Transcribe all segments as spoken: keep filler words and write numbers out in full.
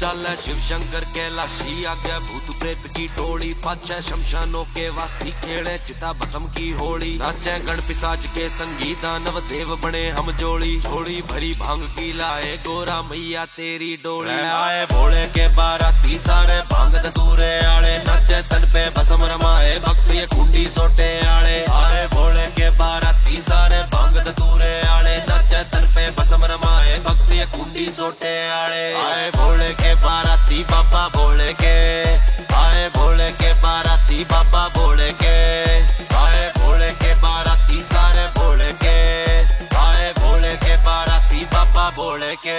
चाले शिव शंकर कैलाशी, आगे भूत प्रेत की टोली, पाछे शमशानों के वासी, खेड़े चिता भस्म की होली, नाचे गण पिशाच के संगी, दानव देव बने हम जोड़ी, झोली भरी भांग की लाए गोरा मैया तेरी डोली। आए भोले के बाराती सारे भांग धतूरे आले, नाचे तन पे भस्म रमाए भक्त ये कुंडी सोटे आले। आए भोले के बाराती सारे भांग धतूरे आले, नाचे तन पे भस्म रमाए भक्त ये कुंडी सोटे आले। आए भोले के बाराती बाबा भोले के, आए भोले के बाराती बाबा भोले के, आए भोले के बाराती सारे भोले के, आए भोले के बाराती बाबा भोले के।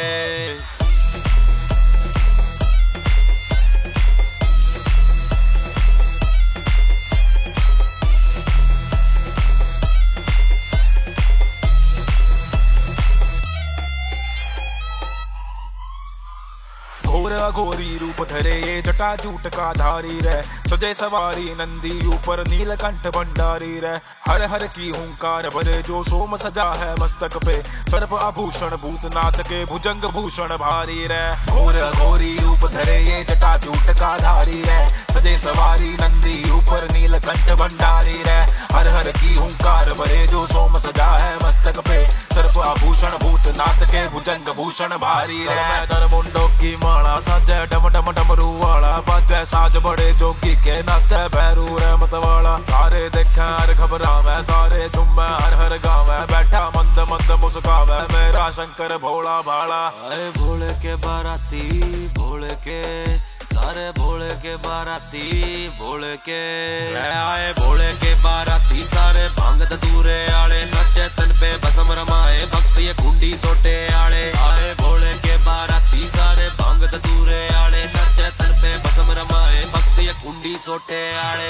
घोरा घोरी रूप धरे ये जटा जूट का धारी रे, सजे सवारी नंदी ऊपर नीलकंठ भंडारी रे। हर हर की हुंकार भरे जो सोम सजा है मस्तक पे, सर्प आभूषण भूतनाथ के भुजंग भूषण भारी रे। घोरा घोरी रूप धरे ये जटा जूट का धारी रे, सजे सवारी नंदी ऊपर नीलकंठ भंडारी रे। हर हर की हुंकार भरे जो सोम सजा है मस्तक पे, सर्प आभूषण भूतनाथ के भुजंग भूषण भारी रे। दर मुंडो की माला साजे डम डम डमरू वाला, बाजे साज बड़े जोगी के नाचे भैरू रहमत वाला। सारे देखे हर घबरावे, सारे झूमे हर हर गावे, बैठा मंद मंद मुस्कावे मेरा शंकर भोला भाला। आए भोले के बाराती भोले के, सारे भोले के बाराती भोले के। आए भोले के बाराती सारे भांग धतूरे आले, नाचे तन पे भस्म रमाए भक्त ये कुंडी सोटे आले। आए भोले के बाराती सारे भांग धतूरे आले, नाचे तन पे भस्म रमाए भक्त ये कुंडी सोटे आले।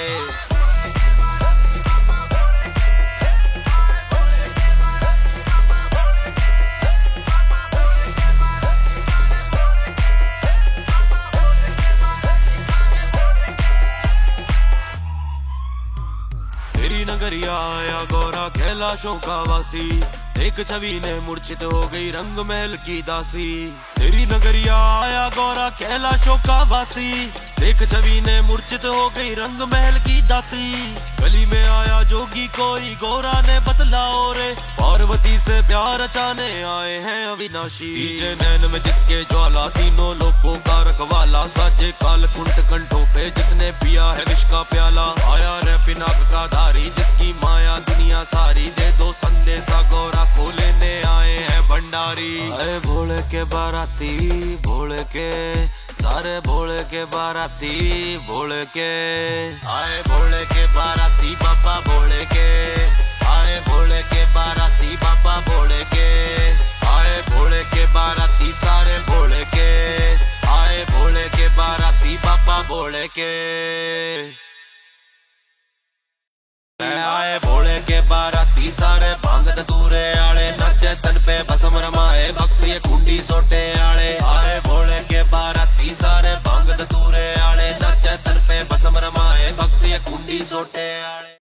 नगरिया आया गौरा कैलाशों का वासी, एक छवि ने मूर्छित हो गई रंग महल की दासी। तेरी नगरिया आया गौरा कैलाशों का वासी, एक छवि ने मूर्छित हो गई रंग महल की दासी। गली में आया जोगी कोई गौरा ने बतलाओ रे, पार्वती से प्यार रचाने आए हैं अविनाशी। तीजे नैन में जिसके ज्वाला, तीनों लोगों का रखवाला, साजे काल कुंट कंठों पे जिसने पिया है विष का प्याला। आया रे पिनाक का धारी जिसकी माया दुनिया सारी, दे दो संदेशा गौरा को लेने आए हैं भंडारी। आए भोले के बाराती भोले के, सारे भोले के बाराती भोले के। आए भोले के बाराती बाबा भोले के, आए भोले के बाराती बाबा भोले के। आए भोले के बाराती सारे भोले के, आए भोले के बाराती बाबा भोले के। आए भोले के बाराती